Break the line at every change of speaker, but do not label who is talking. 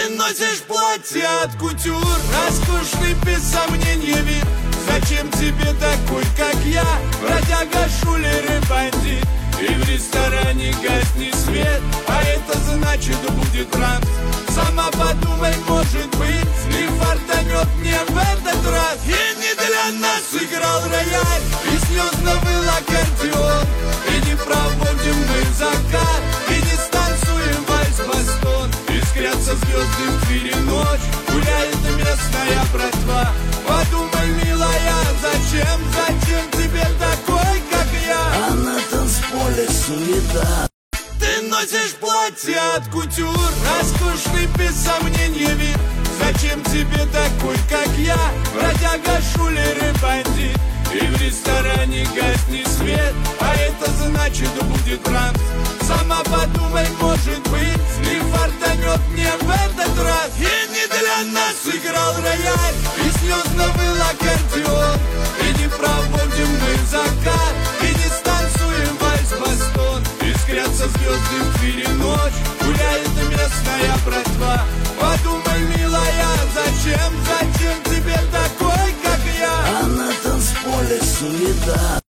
носишь платье от кутюр, роскошный без сомнения вид. Зачем тебе такой, как я, бродяга, шулер и бандит? И в ресторане гаснет свет, а это значит будет транс. Сама подумай, может быть, не фартанет мне в этот раз. И не для нас играл рояль, и слезно был аккордеон. И не проводим мы закат, и не станцуем вальс-бастон. Искрятся звезды в двери ночь, гуляет местная братва. Подумай, милая, зачем тебе такой, как я?
А на танцполе суета.
Ты носишь платье от кутюр, роскошный без сомнения вид. Зачем тебе такой, как я, бродяга, шулер и бандит? И в ресторане гаснет свет, а это значит будет транс. Сама подумай, может быть, не фартанет мне в этот раз. И не для нас играл рояль, и слезно был аккордеон. И не проводим мы закат, и не станцуем вальс-бастон. Искрятся звезды в двери ночь, гуляет местная братва. Подумай, милая, зачем тебе такой, как я?
А на танцполе суета.